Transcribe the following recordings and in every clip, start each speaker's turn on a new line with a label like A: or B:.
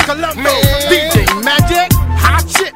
A: Colombo, DJ Magic, hot shit.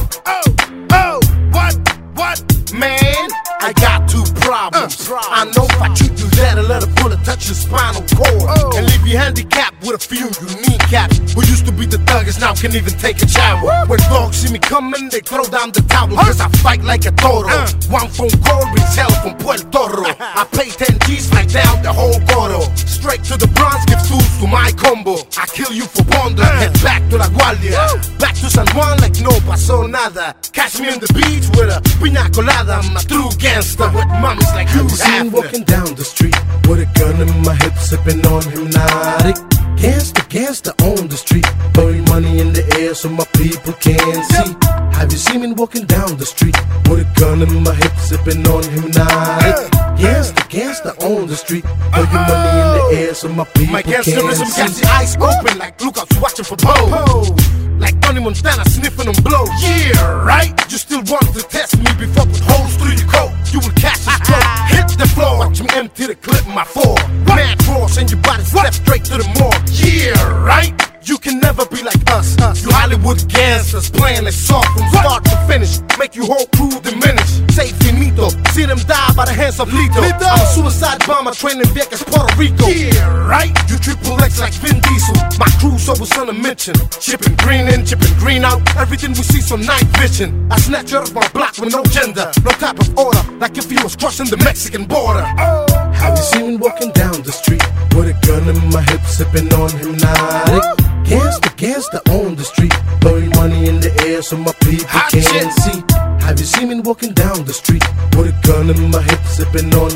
A: What? Man, I got two problems. I know if I treat you better, let a bullet touch your spinal cord and leave you handicapped with a few unique caps. Who used to be the thuggers now can even take a shower. When dogs see me coming, they throw down the towel, cause I fight like a toro. One phone call brings hell from Puerto Rico. I pay 10 G's, right down the whole bottle. Straight to the Bronx, give tools to my combo. I kill you for Bonda, head back to La Guardia. Back to San Juan like no pasó nada. Catch me in the beach with a piña colada. I'm a true gangster with mommies like you.
B: Seen walking down the street with a gun in my hip, sipping on Hypnotic. Gangster on the street, throwing money in the air so my people can see. Have you seen me walking down the street with a gun in my hip, sipping on Hypnotic? Gangster on the street, throwing money in the air so my people
A: my
B: can see.
A: My gangsterism got the eyes open like lookouts watching for Poe. Like Tony Montana sniffing on blow. Yeah, right? You still want to test me before with holes through your coat. You will catch a stroke, hit the floor. Watch me empty the clip in my four. Mad force and your body step straight to the morgue. Yeah, right? You can never be like us. You Hollywood gangsters playing it soft from start to finish. Make your whole crew diminish. Say finito, see them die by the hands of Lito. I'm a suicide bomber training Vegas, Puerto Rico. Yeah, right? You triple X like Vin Diesel. My crew's always on a mission. Chipping green in, chipping green out. Everything we see so night vision. I snatch her off my block with no gender, no type of order. Like if he was crossing the Mexican border.
B: Have you seen me walking down the street with a gun in my hip, sipping on Hypnotic? Gangster on the street, throwing money in the air so my people can see. Have you seen me walking down the street with a gun in my hip, sipping on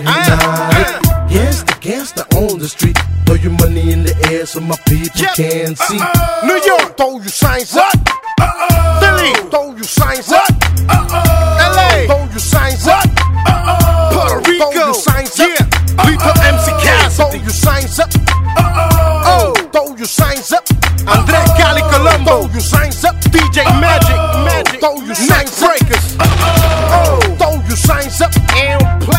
B: Hypnotic? Gangster on the street, throw your money in the air so my people can see.
A: New York, throw your signs up. Philly, throw your signs up. LA, throw your signs up. Puerto Rico, throw your signs up. Lito MC Cass, throw your signs up. Throw your signs up. Andre Cali Colombo, throw your signs up. DJ Magic, throw your signs up. Breakers, throw your signs up. And